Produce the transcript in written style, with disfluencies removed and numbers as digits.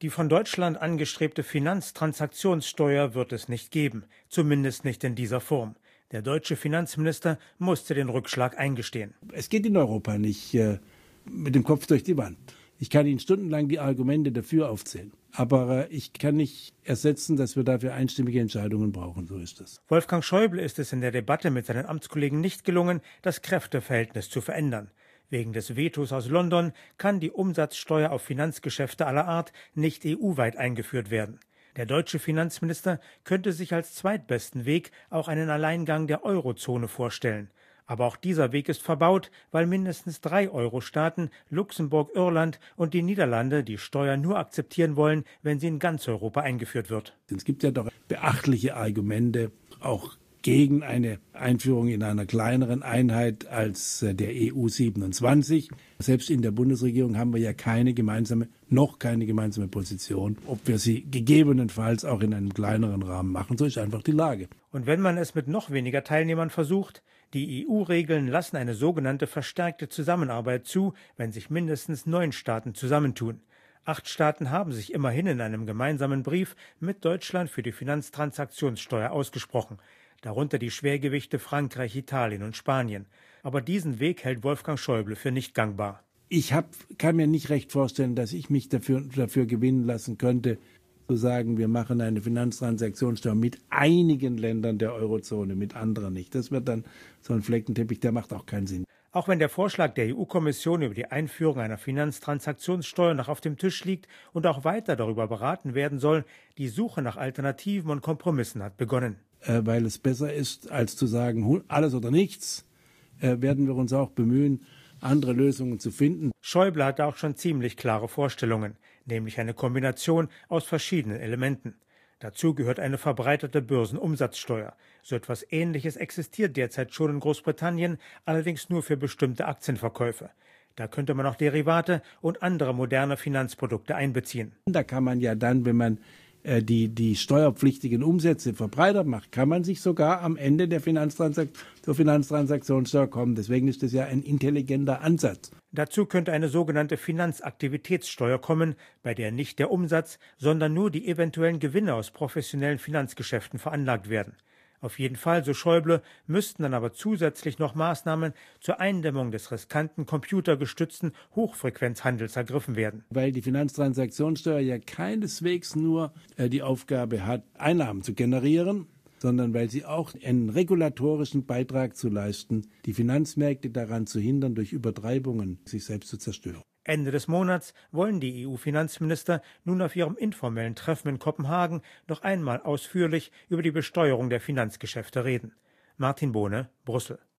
Die von Deutschland angestrebte Finanztransaktionssteuer wird es nicht geben, zumindest nicht in dieser Form. Der deutsche Finanzminister musste den Rückschlag eingestehen. Es geht in Europa nicht mit dem Kopf durch die Wand. Ich kann Ihnen stundenlang die Argumente dafür aufzählen. Aber ich kann nicht ersetzen, dass wir dafür einstimmige Entscheidungen brauchen. So ist es. Wolfgang Schäuble ist es in der Debatte mit seinen Amtskollegen nicht gelungen, das Kräfteverhältnis zu verändern. Wegen des Vetos aus London kann die Umsatzsteuer auf Finanzgeschäfte aller Art nicht EU-weit eingeführt werden. Der deutsche Finanzminister könnte sich als zweitbesten Weg auch einen Alleingang der Eurozone vorstellen. Aber auch dieser Weg ist verbaut, weil mindestens 3 Euro-Staaten, Luxemburg, Irland und die Niederlande, die Steuer nur akzeptieren wollen, wenn sie in ganz Europa eingeführt wird. Es gibt ja doch beachtliche Argumente, auch gegen eine Einführung in einer kleineren Einheit als der EU 27. Selbst in der Bundesregierung haben wir ja noch keine gemeinsame Position, ob wir sie gegebenenfalls auch in einem kleineren Rahmen machen. So ist einfach die Lage. Und wenn man es mit noch weniger Teilnehmern versucht, die EU-Regeln lassen eine sogenannte verstärkte Zusammenarbeit zu, wenn sich mindestens 9 Staaten zusammentun. 8 Staaten haben sich immerhin in einem gemeinsamen Brief mit Deutschland für die Finanztransaktionssteuer ausgesprochen. Darunter die Schwergewichte Frankreich, Italien und Spanien. Aber diesen Weg hält Wolfgang Schäuble für nicht gangbar. Ich kann mir nicht recht vorstellen, dass ich mich dafür gewinnen lassen könnte, zu sagen, wir machen eine Finanztransaktionssteuer mit einigen Ländern der Eurozone, mit anderen nicht. Das wird dann so ein Fleckenteppich, der macht auch keinen Sinn. Auch wenn der Vorschlag der EU-Kommission über die Einführung einer Finanztransaktionssteuer noch auf dem Tisch liegt und auch weiter darüber beraten werden soll, die Suche nach Alternativen und Kompromissen hat begonnen. Weil es besser ist, als zu sagen, alles oder nichts, werden wir uns auch bemühen, andere Lösungen zu finden. Schäuble hatte auch schon ziemlich klare Vorstellungen, nämlich eine Kombination aus verschiedenen Elementen. Dazu gehört eine verbreitete Börsenumsatzsteuer. So etwas Ähnliches existiert derzeit schon in Großbritannien, allerdings nur für bestimmte Aktienverkäufe. Da könnte man auch Derivate und andere moderne Finanzprodukte einbeziehen. Da kann man ja dann, wenn man die steuerpflichtigen Umsätze verbreitert macht, kann man sich sogar am Ende der zur Finanztransaktionssteuer kommen. Deswegen ist das ja ein intelligenter Ansatz. Dazu könnte eine sogenannte Finanzaktivitätssteuer kommen, bei der nicht der Umsatz, sondern nur die eventuellen Gewinne aus professionellen Finanzgeschäften veranlagt werden. Auf jeden Fall, so Schäuble, müssten dann aber zusätzlich noch Maßnahmen zur Eindämmung des riskanten computergestützten Hochfrequenzhandels ergriffen werden. Weil die Finanztransaktionssteuer ja keineswegs nur die Aufgabe hat, Einnahmen zu generieren, sondern weil sie auch einen regulatorischen Beitrag zu leisten, die Finanzmärkte daran zu hindern, durch Übertreibungen sich selbst zu zerstören. Ende des Monats wollen die EU-Finanzminister nun auf ihrem informellen Treffen in Kopenhagen noch einmal ausführlich über die Besteuerung der Finanzgeschäfte reden. Martin Bohne, Brüssel.